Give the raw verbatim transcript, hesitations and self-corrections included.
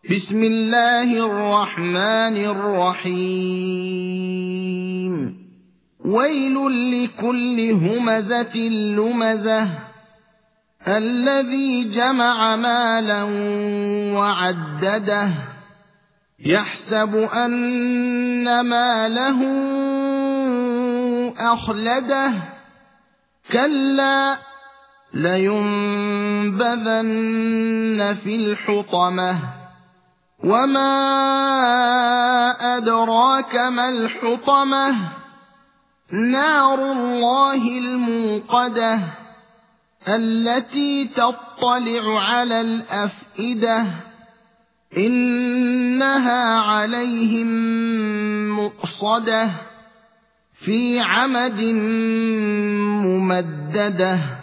بسم الله الرحمن الرحيم ويل لكل همزة لمزة الذي جمع مالا وعدده يحسب أن ماله أخلده كلا لينبذن في الحطمة وما أدراك ما الحطمة نار الله الموقدة التي تطلع على الأفئدة إنها عليهم مؤصدة في عمد ممددة